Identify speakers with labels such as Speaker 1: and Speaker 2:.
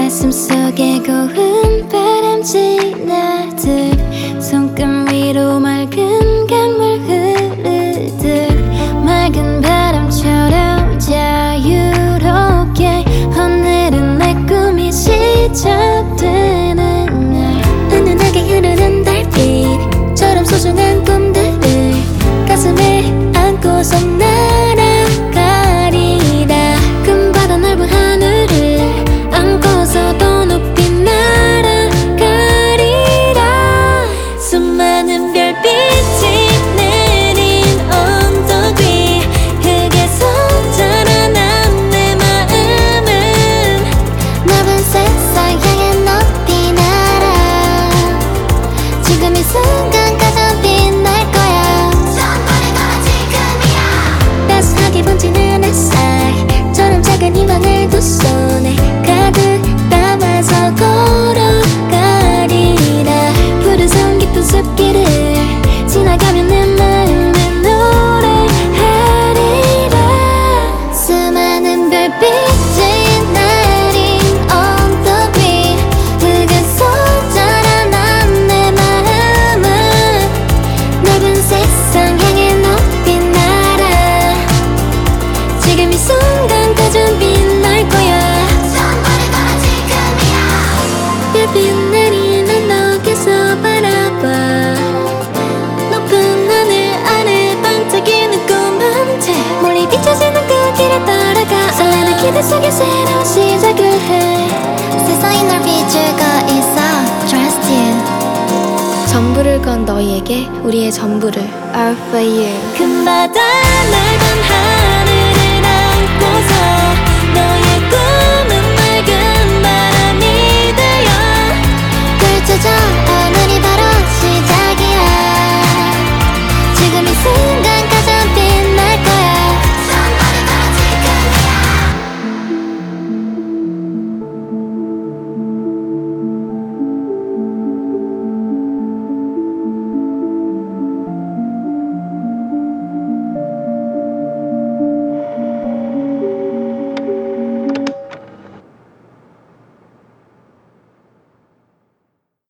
Speaker 1: 가슴속에 고운 바람 지나듯 손금 위로 맑은 강물 흐르듯 맑은 바람처럼 자유롭게 오늘은 내 꿈이 시작되는 날 은은하게 흐르는 달빛처럼 소중한 꿈들을 가슴에 안고서 날아가리라 금바다 넓은 하늘을 안고서 더 높이 날아가리라 수많은 별빛이 내린 언덕 위 흙에서 자라난 내 마음은 넓은 세상 향해 높이 날아 지금 이 순간 가장 빛날 거야 전부를 지금이야 따스하게 번지는 햇살처럼 작은 희망을 두 손에 가득 담아서 걸어가리라 푸른 성 깊은 숲길을 지나가면 내 마음은 노래하리라 수많은 별빛이 내린 언덕 위 흙에서 자라난 내 마음은 넓은 세상 향해 높이 날아 지금 이 순간 가장 빛날 거야 전부를 걸어 지금이야 별빛 내리는 너에서 바라봐 높은 하늘 아래 반짝이는 꿈한테 멀리 비춰지는 그 길을 따라가 설레는 기대 속에 새로운 시작을 해 세상이 널 비추고 있어 Trust you 전부를 건 너희에게 우리의 전부를 All for you 금바다 날